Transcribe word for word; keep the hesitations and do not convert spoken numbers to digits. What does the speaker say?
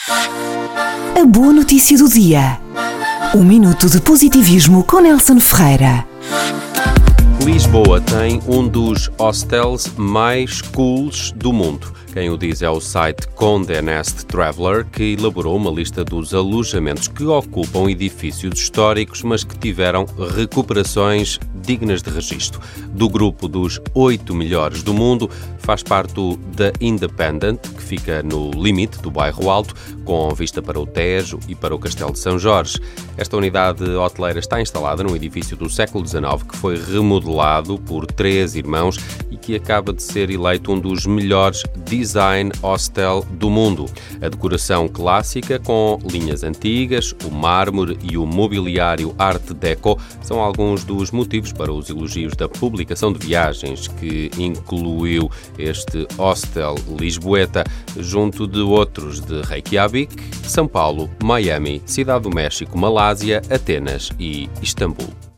A boa notícia do dia. Um minuto de positivismo com Nelson Ferreira. Lisboa tem um dos hostels mais cools do mundo. Quem o diz é o site Condé Nast Traveler, que elaborou uma lista dos alojamentos que ocupam edifícios históricos, mas que tiveram recuperações dignas de registro. Do grupo dos oito melhores do mundo, faz parte o The Independent, que fica no limite do Bairro Alto, com vista para o Tejo e para o Castelo de São Jorge. Esta unidade hoteleira está instalada num edifício do século dezenove que foi remodelado por três irmãos e que acaba de ser eleito um dos melhores design hostel do mundo. A decoração clássica com linhas antigas, o mármore e o mobiliário Art Deco são alguns dos motivos para os elogios da publicação de viagens, que incluiu este hostel lisboeta, junto de outros de Reykjavik, São Paulo, Miami, Cidade do México, Malásia, Atenas e Istambul.